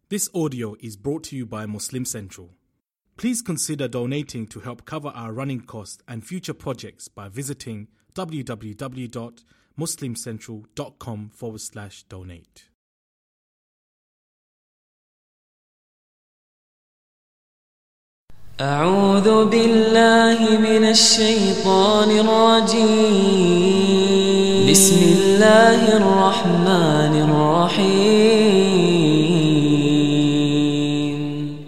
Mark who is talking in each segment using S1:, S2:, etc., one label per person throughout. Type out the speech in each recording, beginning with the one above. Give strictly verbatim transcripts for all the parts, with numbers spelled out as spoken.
S1: This audio is brought to you by Muslim Central. Please consider donating to help cover our running costs and future projects by visiting www.muslimcentral.com forward slash donate.
S2: أعوذ بالله من الشيطان الرجيم بسم الله الرحمن الرحيم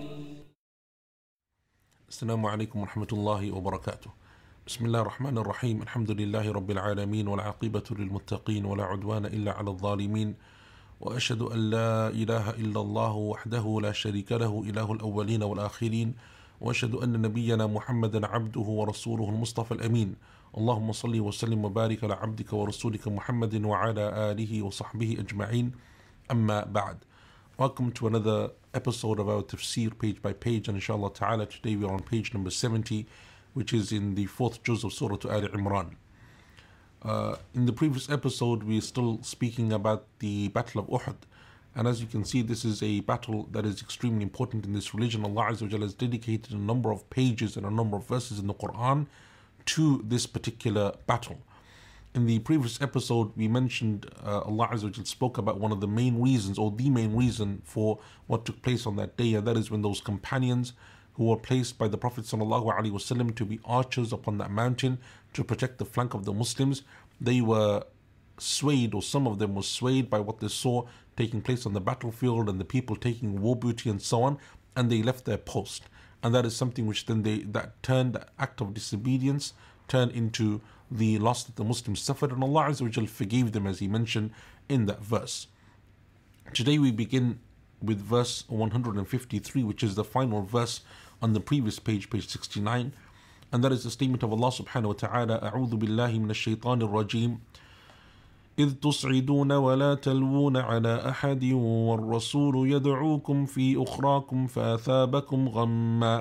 S3: السلام عليكم ورحمة الله وبركاته. بسم الله الرحمن الرحيم. الحمد لله رب العالمين والعاقبة للمتقين ولا عدوان إلا على الظالمين، وأشهد أن لا إله إلا الله وحده لا شريك له إله الأولين والآخرين، وأشهد أن نبينا محمدا عبده ورسوله المصطفى الأمين. اللهم صل وسلم وبارك على عبدك ورسولك محمد وعلى آله وصحبه أجمعين. أما بعد. Welcome to another episode of our tafsir page by page, and inshallah ta'ala today we are on page number seventy, which is in the fourth juz of Surah Al Imran. Uh, in the previous episode we are still speaking about the Battle of Uhud. And as you can see, this is a battle that is extremely important in this religion. Allah Azza wa Jalla has dedicated a number of pages and a number of verses in the Quran to this particular battle. In the previous episode, we mentioned uh, Allah Azza wa Jalla spoke about one of the main reasons, or the main reason for what took place on that day, and that is when those companions who were placed by the Prophet Sallallahu Alaihi Wasallam to be archers upon that mountain to protect the flank of the Muslims, they were swayed, or some of them were swayed by what they saw taking place on the battlefield and the people taking war booty and so on, and they left their post. And that is something which then they that turned the act of disobedience turned into the loss that the Muslims suffered, and Allah Azza wa Jal forgave them, as he mentioned in that verse. Today we begin with verse one hundred fifty-three, which is the final verse on the previous page, page sixty-nine, and that is the statement of Allah subhanahu wa ta'ala: A'udhu billahi minash shaitanir rajim. إذ تصعدون ولا تلوون على أحد والرسول يدعوكم في أخراكم فأثابكم غما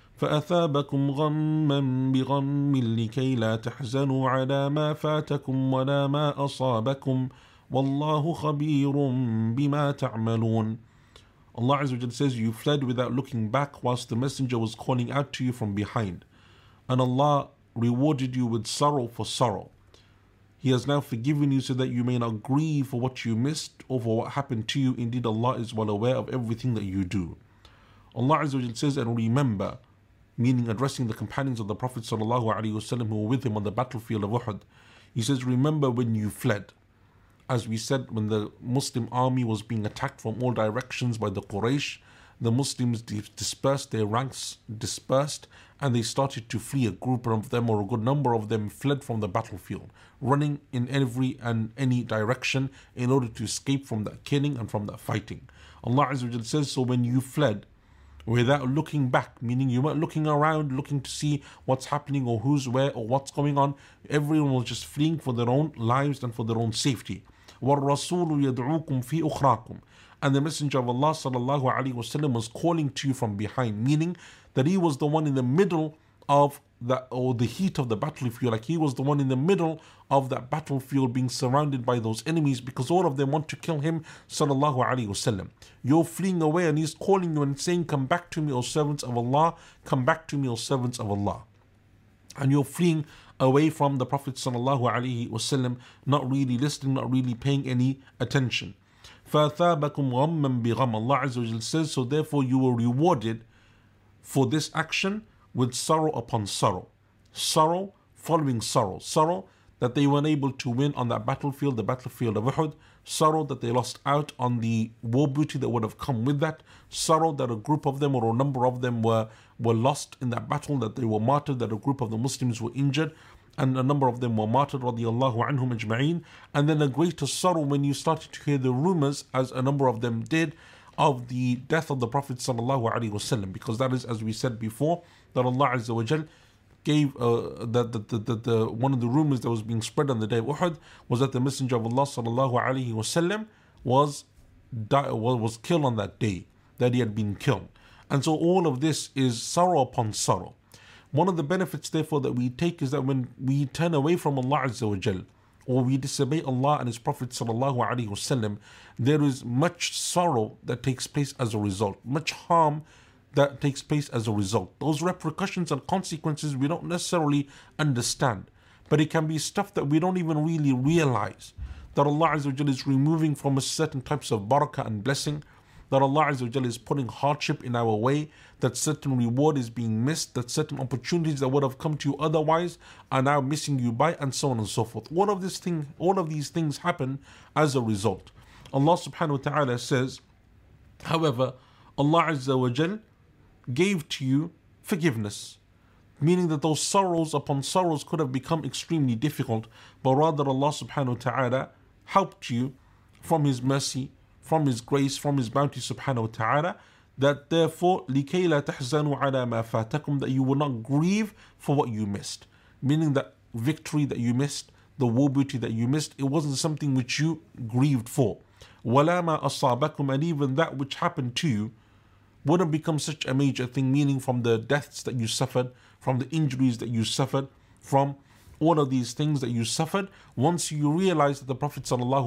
S3: فأثابكم غما بغم لكي لا تحزنوا على ما فاتكم ولا ما أصابكم والله خبير بما تعملون. Allah Azza wa Jalla says, you fled without looking back whilst the messenger was calling out to you from behind, and Allah rewarded you with sorrow for sorrow. He has now forgiven you so that you may not grieve for what you missed or for what happened to you. Indeed, Allah is well aware of everything that you do. Allah Azza wa Jalla says, and remember, meaning addressing the companions of the Prophet Sallallahu Alaihi Wasallam who were with him on the battlefield of Uhud. He says, remember when you fled. As we said, when the Muslim army was being attacked from all directions by the Quraysh, the Muslims dispersed, their ranks dispersed, and they started to flee. A group of them, or a good number of them, fled from the battlefield, running in every and any direction in order to escape from that killing and from that fighting. Allah Azza wa Jalla says, so when you fled without looking back, meaning you weren't looking around looking to see what's happening or who's where or what's going on, everyone was just fleeing for their own lives and for their own safety. وَالرَّسُولُ يَدْعُوكُمْ فِي أُخْرَاكُمْ. And the Messenger of Allah Sallallahu Alaihi Wasallam was calling to you from behind, meaning that he was the one in the middle of that, or the heat of the battlefield, like he was the one in the middle of that battlefield being surrounded by those enemies, because all of them want to kill him Sallallahu Alaihi Wasallam. You're fleeing away and he's calling you and saying, come back to me, O servants of Allah, come back to me, O servants of Allah. And you're fleeing away from the Prophet Sallallahu Alaihi Wasallam, not really listening, not really paying any attention. فَأَثَابَكُمْ غَمًّا بِغَمٍّ. Allah Azza wa Jalla says, so therefore you were rewarded for this action with sorrow upon sorrow. Sorrow following sorrow. Sorrow that they weren't able to win on that battlefield, the battlefield of Uhud. Sorrow that they lost out on the war booty that would have come with that. Sorrow that a group of them, or a number of them, were, were lost in that battle, that they were martyred, that a group of the Muslims were injured, and a number of them were martyred, radiyallahu anhum ajma'een. And then a greater sorrow when you started to hear the rumors, as a number of them did, of the death of the Prophet Sallallahu Alaihi Wasallam, because that is, as we said before, that Allah Azza wa Jal gave uh, that the, the, the, the one of the rumors that was being spread on the day of Uhud was that the Messenger of Allah Sallallahu Alaihi Wasallam was was killed on that day, that he had been killed. And so all of this is sorrow upon sorrow. One of the benefits therefore that we take is that when we turn away from Allah Azza wa Jal, or we disobey Allah and His Prophet sallallahu alaihi wasallam, there is much sorrow that takes place as a result, much harm that takes place as a result. Those repercussions and consequences we don't necessarily understand, but it can be stuff that we don't even really realize, that Allah Azza wa Jalla is removing from us certain types of barakah and blessing, that Allah Azza wa Jalla is putting hardship in our way, that certain reward is being missed, that certain opportunities that would have come to you otherwise are now missing you by, and so on and so forth. All of this thing, all of these things happen as a result. Allah subhanahu wa ta'ala says, however, Allah Azza wa Jalla gave to you forgiveness, meaning that those sorrows upon sorrows could have become extremely difficult, but rather Allah subhanahu wa ta'ala helped you from His mercy, from His grace, from His bounty subhanahu wa ta'ala, that therefore لِكَيْ لَا تَحْزَنُوا عَلَى مَا فَاتَكُمْ, that you will not grieve for what you missed, meaning that victory that you missed, the war booty that you missed, it wasn't something which you grieved for. وَلَا مَا أَصَابَكُمْ, and even that which happened to you wouldn't become such a major thing, meaning from the deaths that you suffered, from the injuries that you suffered, from all of these things that you suffered, once you realize that the Prophet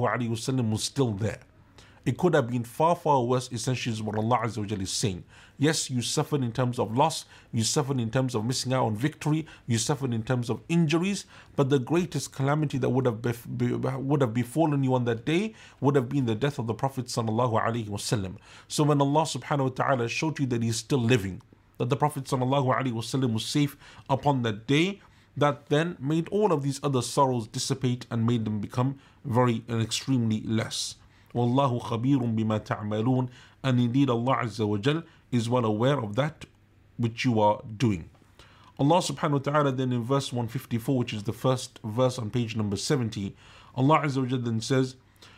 S3: ﷺ was still there. It could have been far, far worse, essentially is what Allah Azza wa Jalla is saying. Yes, you suffered in terms of loss, you suffered in terms of missing out on victory, you suffered in terms of injuries, but the greatest calamity that would have, bef- be, would have befallen you on that day would have been the death of the Prophet sallallahu alaihi wasallam. So when Allah subhanahu wa ta'ala showed you that He is still living, that the Prophet sallallahu alaihi wasallam was safe upon that day, that then made all of these other sorrows dissipate and made them become very and extremely less. Wallahu khabirun bima ta'malun, and indeed Allah Azza wa Jal is well aware of that which you are doing. Allah subhanahu wa ta'ala then in verse one fifty-four, which is the first verse on page number seventy, Allah Azza wa Jal then says,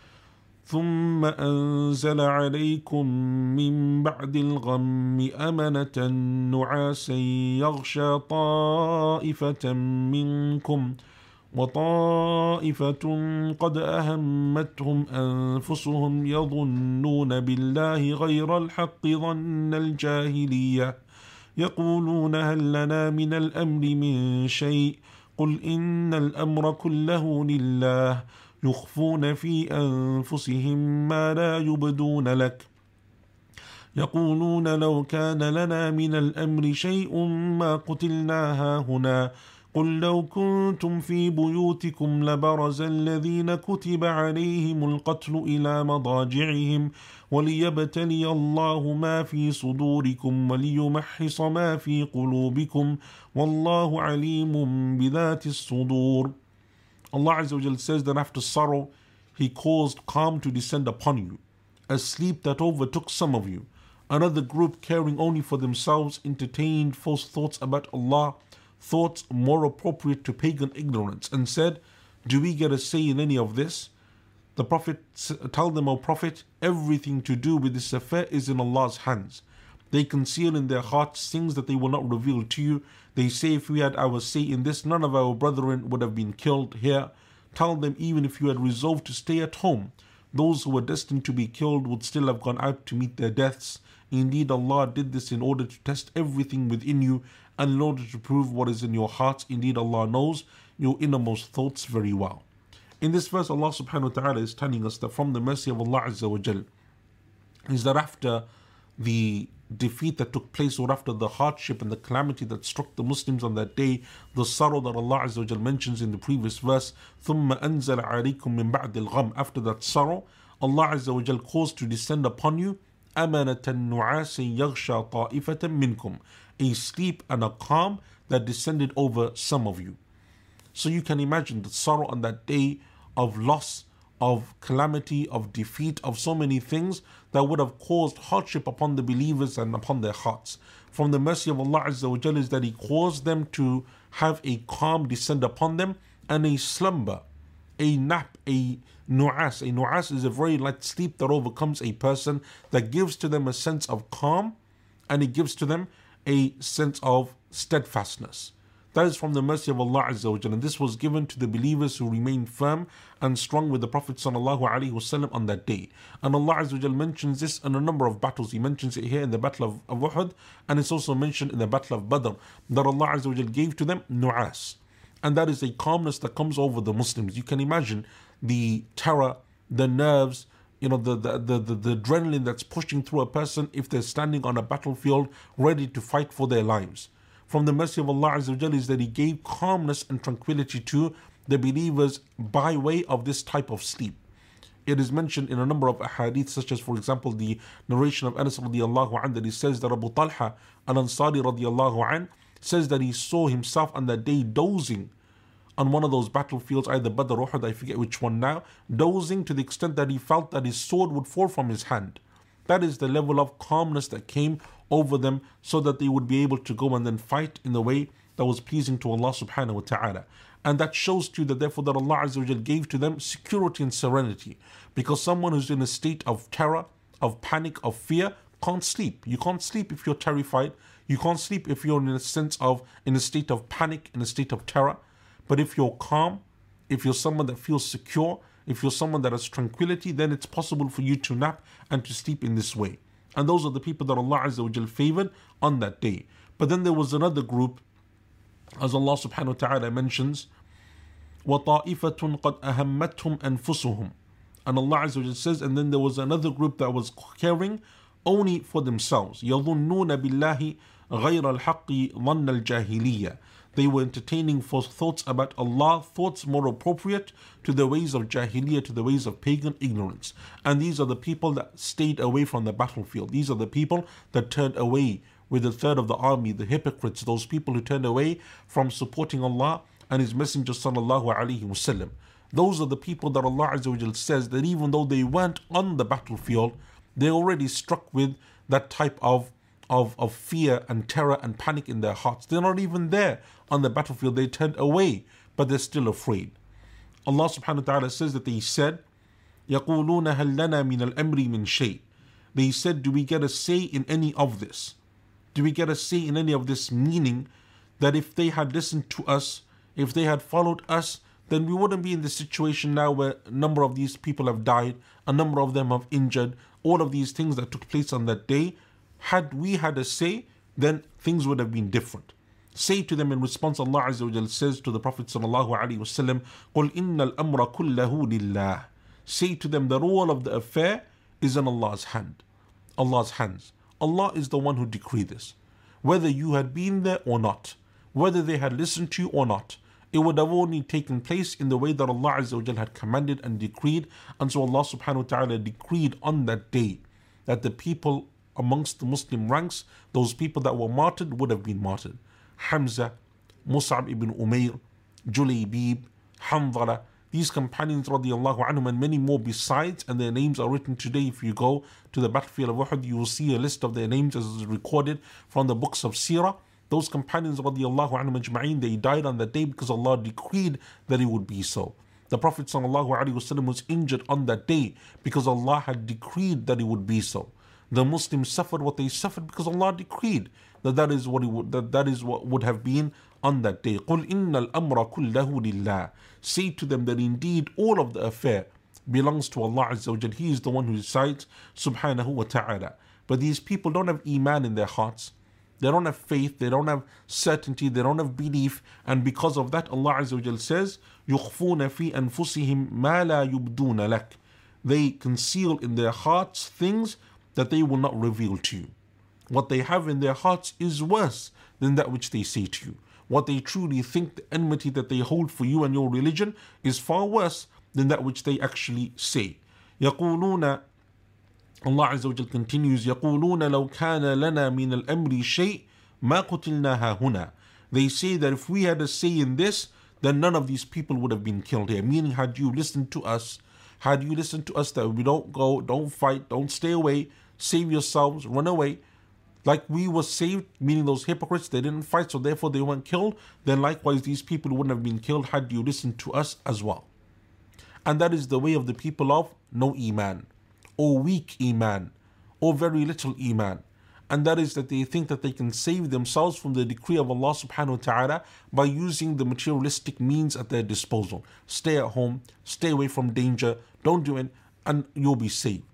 S3: ثم أنزل عليكم من بعد الغم أمنة نعاسا يغشى طائفة منكم وطائفة قد أهمتهم أنفسهم يظنون بالله غير الحق ظن الجاهلية يقولون هل لنا من الأمر من شيء قل إن الأمر كله لله يخفون في أنفسهم ما لا يبدون لك يقولون لو كان لنا من الأمر شيء ما قتلنا هاهنا قل لو كنتم في بيوتكم لبرز الذين كتب عليهم القتل إلى مضاجعهم وليبتلي الله ما في صدوركم وليمحص ما في قلوبكم والله عليم بذات الصدور. Allah Azza wa Jal says that after sorrow, He caused calm to descend upon you, a sleep that overtook some of you. Another group, caring only for themselves, entertained false thoughts about Allah, thoughts more appropriate to pagan ignorance, and said, do we get a say in any of this? The Prophet, tell them, O Prophet, everything to do with this affair is in Allah's hands. They conceal in their hearts things that they will not reveal to you. They say, if we had our say in this, none of our brethren would have been killed here. Tell them, even if you had resolved to stay at home, those who were destined to be killed would still have gone out to meet their deaths. Indeed, Allah did this in order to test everything within you and in order to prove what is in your hearts. Indeed, Allah knows your innermost thoughts very well. In this verse, Allah subhanahu wa ta'ala is telling us that from the mercy of Allah Azza wa Jal is that after the defeat that took place, or after the hardship and the calamity that struck the Muslims on that day, the sorrow that Allah Azza wa Jal mentions in the previous verse, ثُمَّ أَنزَلَ عَلَيْكُم مِّن بَعْدِ الْغَمِّ, after that sorrow, Allah Azza wa Jal caused to descend upon you أَمَنَةً نُعَاسٍ يَغْشَى طَائِفَةً مِّنكُم, a sleep and a calm that descended over some of you. So you can imagine the sorrow on that day of loss, of calamity, of defeat, of so many things that would have caused hardship upon the believers and upon their hearts. From the mercy of Allah Azza wa Jalla is that He caused them to have a calm descend upon them and a slumber, a nap, a nu'as. A nu'as is a very light sleep that overcomes a person, that gives to them a sense of calm and it gives to them a sense of steadfastness. That is from the mercy of Allah Azza wa Jalla, and this was given to the believers who remained firm and strong with the Prophet sallallahu alaihi wasallam on that day. And Allah Azza wa Jalla mentions this in a number of battles. He mentions it here in the battle of, of Uhud, and it's also mentioned in the battle of Badr, that Allah Azza wa Jalla gave to them nu'as. And that is a calmness that comes over the Muslims. You can imagine the terror, the nerves, you know, the, the, the, the, the adrenaline that's pushing through a person if they're standing on a battlefield ready to fight for their lives. From the mercy of Allah Azza wa Jalla is that He gave calmness and tranquility to the believers by way of this type of sleep. It is mentioned in a number of ahadith, such as, for example, the narration of Anas radiallahu anhu, that he says that Abu Talha al-Ansari radiallahu anhu says that he saw himself on that day dozing on one of those battlefields, either Badr or Uhud, I forget which one now, dozing to the extent that he felt that his sword would fall from his hand. That is the level of calmness that came over them, so that they would be able to go and then fight in the way that was pleasing to Allah subhanahu wa ta'ala. And that shows to you that therefore that Allah Azza wa Jal gave to them security and serenity. Because someone who's in a state of terror, of panic, of fear, can't sleep. You can't sleep if you're terrified. You can't sleep if you're in a sense of, in a state of panic, in a state of terror. But if you're calm, if you're someone that feels secure, if you're someone that has tranquility, then it's possible for you to nap and to sleep in this way. And those are the people that Allah Azza wa Jal favored on that day. But then there was another group, as Allah subhanahu wa ta'ala mentions, وَطَائِفَةٌ قَدْ أَهَمَّتْهُمْ أَنفُسُهُمْ. And Allah Azza wa Jal says, and then there was another group that was caring only for themselves. يَظُنُّونَ بِاللَّهِ غَيْرَ الْحَقِّ ظَنَّ الْجَاهِلِيَّةِ. They were entertaining false thoughts about Allah, thoughts more appropriate to the ways of Jahiliyyah, to the ways of pagan ignorance. And these are the people that stayed away from the battlefield. These are the people that turned away with a third of the army, the hypocrites, those people who turned away from supporting Allah and His Messenger sallallahu alaihi wasallam. Those are the people that Allah Azza wa Jal says that even though they weren't on the battlefield, they already struck with that type of Of, of fear and terror and panic in their hearts. They're not even there on the battlefield. They turned away, but they're still afraid. Allah subhanahu wa ta'ala says that they said, يَقُولُونَ هَلْ لَنَا مِنَ الْأَمْرِ مِنْ شَيْءٍ. They said, do we get a say in any of this? Do we get a say in any of this? Meaning that if they had listened to us, if they had followed us, then we wouldn't be in the situation now where a number of these people have died, a number of them have injured, all of these things that took place on that day. Had we had a say, then things would have been different. Say to them in response, Allah Azza wa Jal says to the Prophet sallallahu alaihi wasallam, قُلْ إِنَّ الْأَمْرَ كُلَّهُ لِلَّهِ. Say to them that all of the affair is in Allah's hand, Allah's hands. Allah is the one who decreed this. Whether you had been there or not, whether they had listened to you or not, it would have only taken place in the way that Allah Azza wa Jal had commanded and decreed. And so Allah subhanahu wa ta'ala decreed on that day that the people amongst the Muslim ranks, those people that were martyred would have been martyred. Hamza, Mus'ab ibn Umair, Julaybib, Hanzala, these companions radiallahu anhum, and many more besides, and their names are written today. If you go to the battlefield of Uhud, you will see a list of their names as is recorded from the books of Seerah. Those companions radiallahu anhum ajma'in, they died on that day because Allah decreed that it would be so. The Prophet sallallahu alaihi wasallam was injured on that day because Allah had decreed that it would be so. The Muslims suffered what they suffered because Allah decreed that that is what it would, that, that is what would have been on that day. قُلْ إِنَّ الْأَمْرَ كُلَّهُ لِلَّهِ. Say to them that indeed all of the affair belongs to Allah Azza wa Jal. He is the one who decides, subhanahu wa ta'ala. But these people don't have iman in their hearts. They don't have faith, they don't have certainty, they don't have belief, and because of that Allah Azza wa Jal says, يُخْفُونَ فِي أَنفُسِهِمْ مَا لَا يُبْدُونَ لَكَ. They conceal in their hearts things that they will not reveal to you. What they have in their hearts is worse than that which they say to you. What they truly think, the enmity that they hold for you and your religion, is far worse than that which they actually say. يقولون, Allah Azza wa Jal continues, يقولون لو كان لنا من الأمر شيء ما قتلنا هنا. They say that if we had a say in this, then none of these people would have been killed here. Meaning, had you listened to us, had you listened to us that we don't go, don't fight, don't stay away, save yourselves, run away, like we were saved, meaning those hypocrites, they didn't fight, so therefore they weren't killed, then likewise these people wouldn't have been killed had you listened to us as well. And that is the way of the people of no iman, or weak iman, or very little iman. And that is that they think that they can save themselves from the decree of Allah subhanahu wa ta'ala by using the materialistic means at their disposal. Stay at home, stay away from danger, don't do it, and you'll be saved.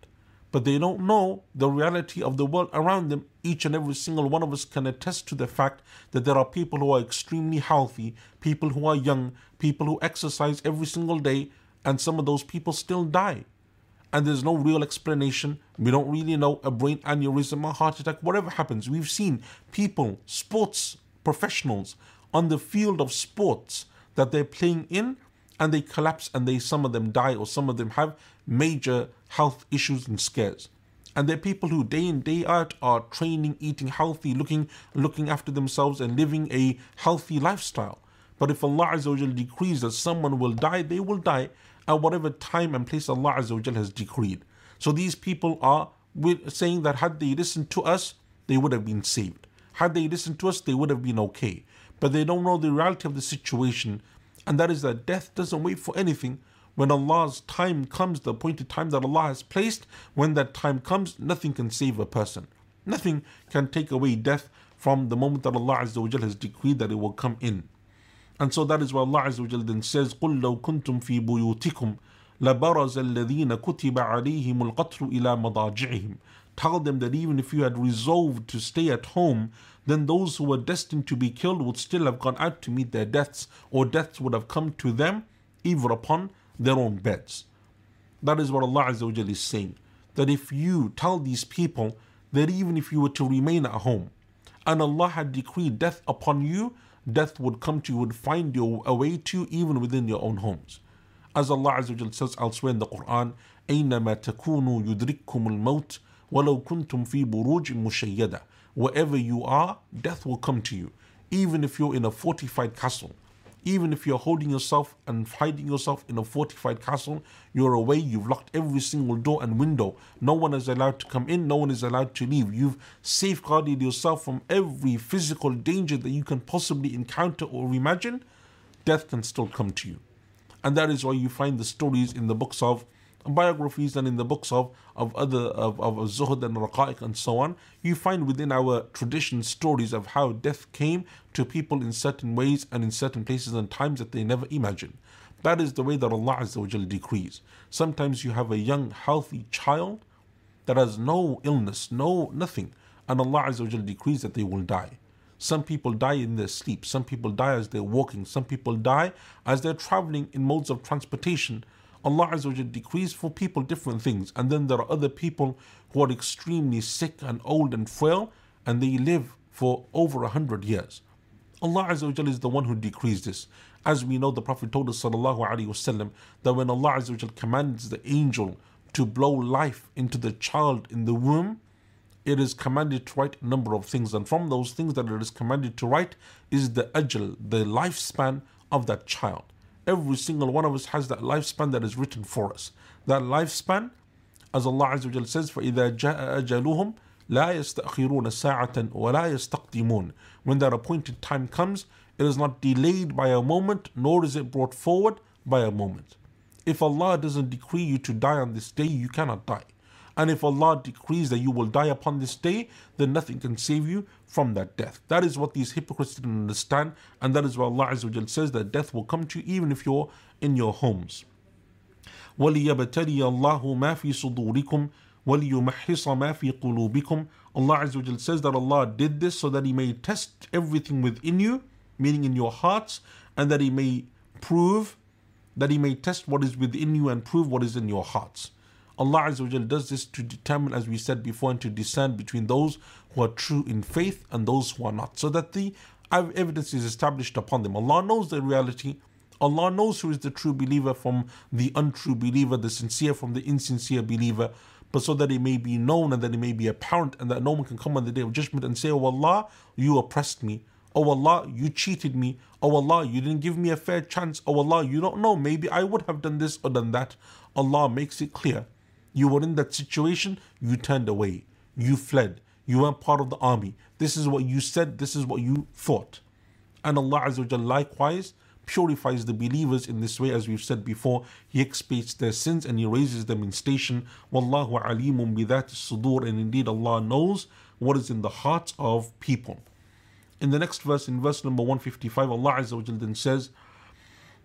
S3: but they don't know the reality of the world around them. Each and every single one of us can attest to the fact that there are people who are extremely healthy, people who are young, people who exercise every single day, and some of those people still die. And there's no real explanation. We don't really know. A brain aneurysm, a heart attack, whatever happens. We've seen people, sports professionals, on the field of sports that they're playing in, and they collapse, and they some of them die, or some of them have major health issues and scares. And they're people who day in, day out are training, eating healthy, looking looking after themselves and living a healthy lifestyle. But if Allah Azza wa Jal decrees that someone will die, they will die at whatever time and place Allah Azza wa Jal has decreed. So these people are saying that had they listened to us, they would have been saved. Had they listened to us, they would have been okay. But they don't know the reality of the situation, and that is that death doesn't wait for anything. When Allah's time comes, the appointed time that Allah has placed, when that time comes, nothing can save a person. Nothing can take away death from the moment that Allah Azza wa Jal has decreed that it will come in. And so that is why Allah Azza wa Jal then says, قُلْ لَوْ كُنْتُمْ فِي بُيُوتِكُمْ لَبَرَزَ الَّذِينَ كُتِبَ عَلَيْهِمُ الْقَتْلُ إِلَى مَضَاجِعِهِمْ. Tell them that even if you had resolved to stay at home, then those who were destined to be killed would still have gone out to meet their deaths, or deaths would have come to them, even upon their own beds. That is what Allah Azza wa Jal is saying. That if you tell these people that even if you were to remain at home, and Allah had decreed death upon you, death would come to you, would find your a way to you, even within your own homes. As Allah Azza wa Jal says elsewhere in the Quran, أَيْنَمَا تَكُونُوا يُدْرِككُمُ الْمَوْتِ وَلَوْ كُنْتُمْ فِي بُرُوجٍ مُشَيَّدَةٍ. Wherever you are, death will come to you. Even if you're in a fortified castle, even if you're holding yourself and hiding yourself in a fortified castle, you're away, you've locked every single door and window. No one is allowed to come in, no one is allowed to leave. You've safeguarded yourself from every physical danger that you can possibly encounter or imagine. Death can still come to you. And that is why you find the stories in the books of biographies and in the books of, of other of, of Zuhud and Raqa'iq and so on. You find within our tradition stories of how death came to people in certain ways and in certain places and times that they never imagined. That is the way that Allah Azza wa Jal decrees. Sometimes you have a young, healthy child that has no illness, no nothing, and Allah Azza wa Jal decrees that they will die. Some people die in their sleep. Some people die as they're walking. Some people die as they're traveling in modes of transportation. Allah Azza wa Jal decrees for people different things. And then there are other people who are extremely sick and old and frail, and they live for over a hundred years. Allah Azza wa Jal is the one who decrees this. As we know, the Prophet told us sallallahu alaihi wasallam that when Allah Azza wa Jal commands the angel to blow life into the child in the womb, it is commanded to write a number of things. And from those things that it is commanded to write is the ajal, the lifespan of that child. Every single one of us has that lifespan that is written for us. That lifespan, as Allah Azza wa Jal says, فَإِذَا جَاءَ أَجَلُهُمْ لَا يَسْتَأْخِرُونَ سَاعَةً وَلَا يَسْتَقْدِمُونَ. When that appointed time comes, it is not delayed by a moment, nor is it brought forward by a moment. If Allah doesn't decree you to die on this day, you cannot die. And if Allah decrees that you will die upon this day, then nothing can save you from that death. That is what these hypocrites didn't understand, and that is why Allah Azza wa Jal says that death will come to you even if you're in your homes. وَلِيَبْتَلِيَ اللَّهُ مَا فِي صُدُورِكُمْ وَلِيُمَحِّصَ مَا فِي قُلُوبِكُمْ. Allah Azza wa Jal says that Allah did this so that He may test everything within you, meaning in your hearts, and that He may prove, that He may test what is within you and prove what is in your hearts. Allah Azza wa Jal does this to determine, as we said before, and to discern between those who are true in faith and those who are not, so that the evidence is established upon them. Allah knows the reality. Allah knows who is the true believer from the untrue believer, the sincere from the insincere believer, but so that it may be known and that it may be apparent, and that no one can come on the day of judgment and say, "Oh Allah, you oppressed me. Oh Allah, you cheated me. Oh Allah, you didn't give me a fair chance. Oh Allah, you don't know, maybe I would have done this or done that." Allah makes it clear. You were in that situation, you turned away, you fled, you weren't part of the army. This is what you said, this is what you thought. And Allah Azza wa Jal likewise purifies the believers in this way, as we've said before. He expiates their sins and He raises them in station. Wallahu alimun bidhat as-sudur, and indeed Allah knows what is in the hearts of people. In the next verse, in verse number one fifty-five, Allah Azza wa Jal then says,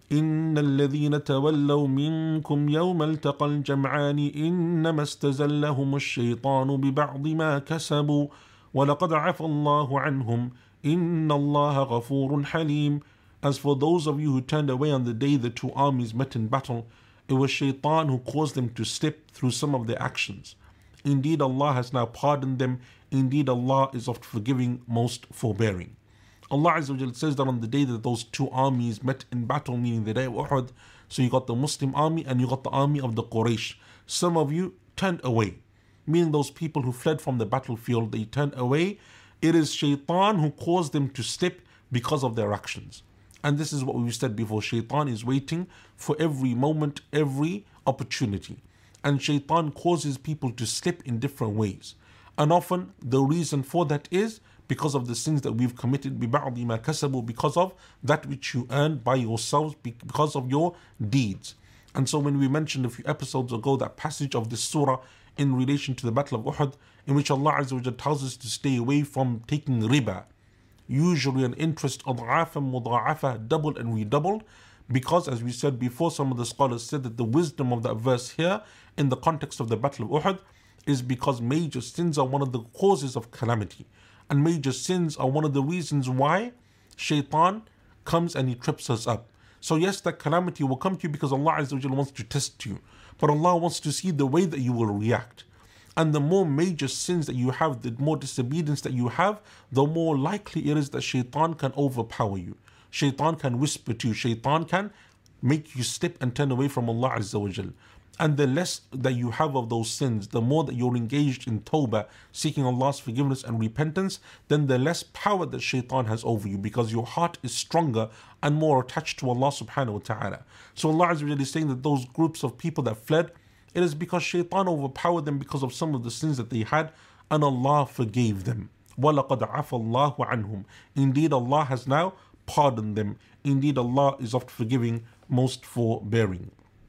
S3: إن الذين تولوا منكم يوم التقى الجمعان إنما استزلهم الشيطان ببعض ما كسبوا وَلَقَدْ عَفَى اللَّهُ عَنْهُمْ إِنَّ اللَّهَ غَفُورٌ حَلِيمٌ. As for those of you who turned away on the day the two armies met in battle, it was Shaitan who caused them to slip through some of their actions. Indeed, Allah has now pardoned them. Indeed, Allah is oft forgiving, most forbearing. Allah Azza wa Jal says that on the day that those two armies met in battle, meaning the day of Uhud, so you got the Muslim army and you got the army of the Quraysh. Some of you turned away, meaning those people who fled from the battlefield, they turned away. It is Shaitan who caused them to slip because of their actions. And this is what we said before. Shaitan is waiting for every moment, every opportunity. And Shaitan causes people to slip in different ways. And often the reason for that is because of the sins that we've committed, بِبَعْضِ مَا كَسَبُوا, because of that which you earned by yourselves, because of your deeds. And so when we mentioned a few episodes ago that passage of this surah in relation to the Battle of Uhud, in which Allah Azza wa Jalla tells us to stay away from taking riba, usually an interest أضعافا مضاعفة, doubled and redoubled, because as we said before, some of the scholars said that the wisdom of that verse here in the context of the Battle of Uhud is because major sins are one of the causes of calamity, and major sins are one of the reasons why Shaitan comes and he trips us up. So yes, that calamity will come to you because Allah Azza wa Jalla wants to test you, but Allah wants to see the way that you will react. And the more major sins that you have, the more disobedience that you have, the more likely it is that Shaitan can overpower you. Shaitan can whisper to you. Shaitan can make you slip and turn away from Allah Azza wa Jal. And the less that you have of those sins, the more that you're engaged in tawbah, seeking Allah's forgiveness and repentance, then the less power that Shaitan has over you, because your heart is stronger and more attached to Allah subhanahu wa ta'ala. So Allah Azza wa Jal is saying that those groups of people that fled, it is because Shaitan overpowered them because of some of the sins that they had, and Allah forgave them. وَلَقَدْ عَفَى اللَّهُ عَنْهُمْ. Indeed, Allah has now pardoned them. Indeed, Allah is oft forgiving, most forbearing.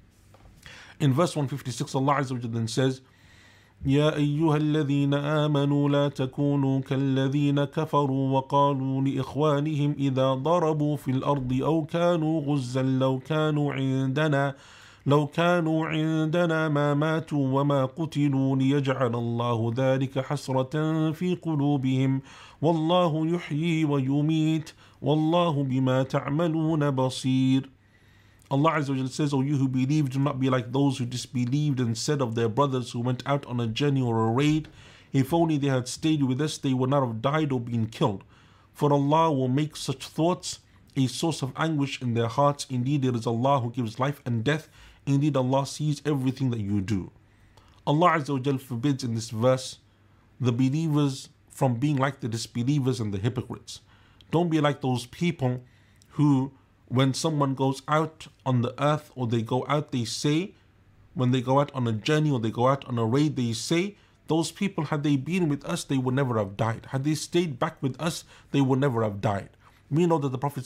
S3: In verse one fifty-six, Allah Azza wa Jalla then says, يا أيها الذين آمنوا لا تكونوا كالذين كفروا وقالوا لإخوانهم إذا ضربوا في الأرض أو كانوا غزا لو كانوا عندنا لو كانوا عندنا ما ماتوا وما قتلوا ليجعل الله ذلك حسرة في قلوبهم والله يحيي ويميت والله بما تعملون بصير. Allah Azza wa Jalla says, O you who believe, do not be like those who disbelieved and said of their brothers who went out on a journey or a raid, if only they had stayed with us, they would not have died or been killed. For Allah will make such thoughts a source of anguish in their hearts. Indeed, it is Allah who gives life and death. Indeed, Allah sees everything that you do. Allah Azza wa Jalla forbids in this verse the believers from being like the disbelievers and the hypocrites. Don't be like those people who, when someone goes out on the earth or they go out, they say, when they go out on a journey or they go out on a raid, they say, those people, had they been with us, they would never have died. Had they stayed back with us, they would never have died. We know that the Prophet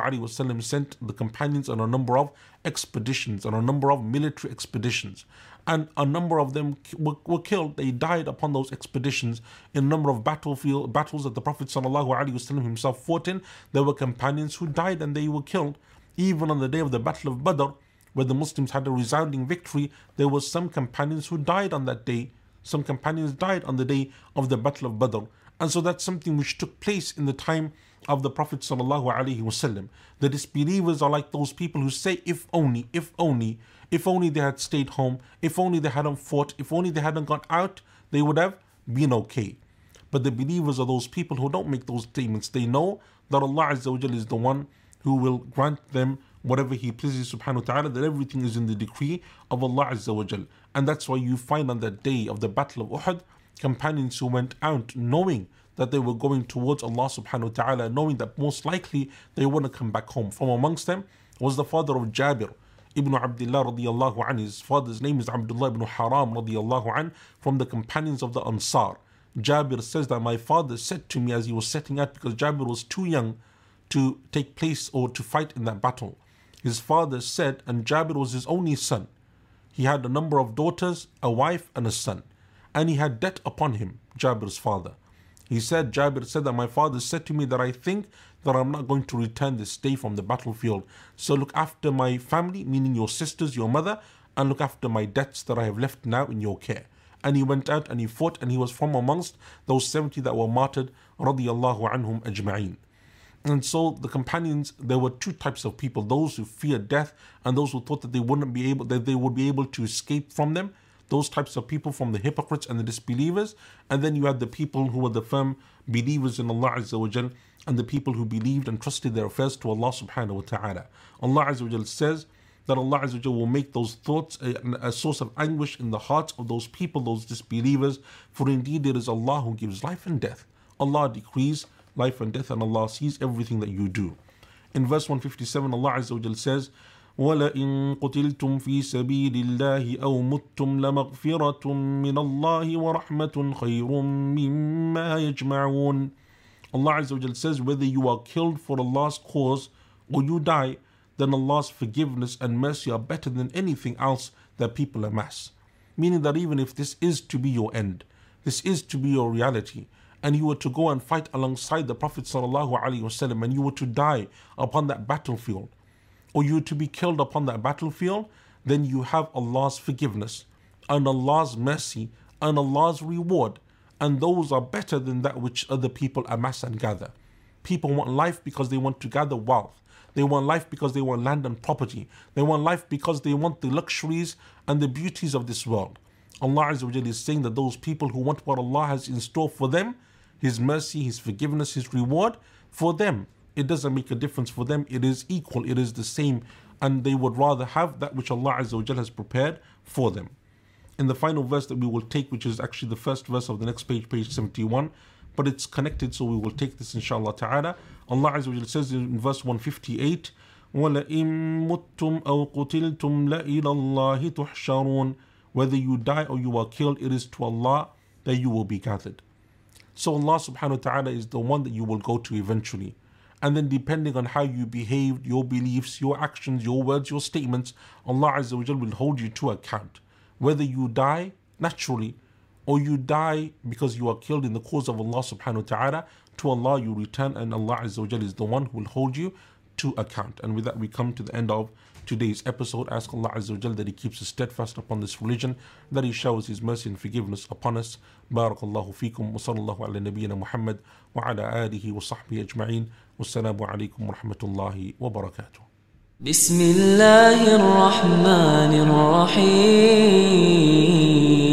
S3: ﷺ sent the companions on a number of expeditions, on a number of military expeditions. And a number of them were, were killed. They died upon those expeditions. In a number of battlefield battles that the Prophet ﷺ himself fought in, there were companions who died and they were killed. Even on the day of the Battle of Badr, where the Muslims had a resounding victory, there were some companions who died on that day. Some companions died on the day of the Battle of Badr. And so that's something which took place in the time of the Prophet ﷺ. The disbelievers are like those people who say, if only, if only, if only they had stayed home, if only they hadn't fought, if only they hadn't gone out, they would have been okay. But the believers are those people who don't make those statements. They know that Allah Azza wa Jalla is the one who will grant them whatever He pleases subhanahu wa ta'ala, that everything is in the decree of Allah Azza wa Jalla. And that's why you find on that day of the Battle of Uhud, companions who went out knowing that they were going towards Allah subhanahu wa ta'ala, knowing that most likely they want to come back home. From amongst them was the father of Jabir ibn Abdullah radiyallahu anhu. His father's name is Abdullah ibn Haram radiyallahu anhu, from the companions of the Ansar. Jabir says that my father said to me as he was setting out, because Jabir was too young to take place or to fight in that battle. His father said, and Jabir was his only son. He had a number of daughters, a wife and a son. And he had debt upon him, Jabir's father. He said, Jabir said that my father said to me that I think that I'm not going to return this day from the battlefield. So look after my family, meaning your sisters, your mother, and look after my debts that I have left now in your care. And he went out and he fought, and he was from amongst those seventy that were martyred, radiyallahu anhum ajma'een. And so the companions, there were two types of people, those who feared death and those who thought that they wouldn't be able, that they would be able to escape from them. Those types of people from the hypocrites and the disbelievers. And then you had the people who were the firm believers in Allah Azza wa Jal, and the people who believed and trusted their affairs to Allah subhanahu wa ta'ala. Allah Azza wa Jal says that Allah Azza wa Jal will make those thoughts a, a source of anguish in the hearts of those people, those disbelievers. For indeed it is Allah who gives life and death. Allah decrees life and death, and Allah sees everything that you do. In verse one fifty-seven, Allah Azza wa Jal says, وَلَئِن قُتِلْتُمْ فِي سَبِيلِ اللَّهِ أَوْ مُتُّمْ لَمَغْفِرَةٌ مِّنَ اللَّهِ وَرَحْمَةٌ خَيْرٌ مِّمَّا يَجْمَعُونَ. Allah Azza wa Jal says, whether you are killed for Allah's cause or you die, then Allah's forgiveness and mercy are better than anything else that people amass. Meaning that even if this is to be your end, this is to be your reality, and you were to go and fight alongside the Prophet sallallahu alaihi wasallam, and you were to die upon that battlefield, or you were to be killed upon that battlefield, then you have Allah's forgiveness and Allah's mercy and Allah's reward, and those are better than that which other people amass and gather. People want life because they want to gather wealth. They want life because they want land and property. They want life because they want the luxuries and the beauties of this world. Allah Azza wa Jalla is saying that those people who want what Allah has in store for them, His mercy, His forgiveness, His reward, for them, it doesn't make a difference. For them, it is equal, it is the same, and they would rather have that which Allah Azza wa Jalla has prepared for them. In the final verse that we will take, which is actually the first verse of the next page, page seventy-one, but it's connected, so we will take this inshallah ta'ala. Allah Azza wa Jalla says in verse one fifty-eight, وَلَئِن مُتُّمْ أَوْ قُتِلْتُمْ لَإِلَى اللَّهِ تُحْشَرُونَ. Whether you die or you are killed, it is to Allah that you will be gathered. So Allah subhanahu wa ta'ala is the one that you will go to eventually. And then depending on how you behaved, your beliefs, your actions, your words, your statements, Allah Azza wa Jalla will hold you to account. Whether you die naturally or you die because you are killed in the cause of Allah subhanahu wa ta'ala, to Allah you return, and Allah Azza wa Jalla is the one who will hold you to account. And with that we come to the end of today's episode. Ask Allah Azza wa Jalla that He keeps us steadfast upon this religion, that He showers His mercy and forgiveness upon us. Barakallahu feekum wa sallallahu ala nabiyyina Muhammad wa ala alihi wa sahbihi ajma'in. Wassalamu alaikum wa rahmatullahi wa barakatuh.
S2: بسم الله الرحمن الرحيم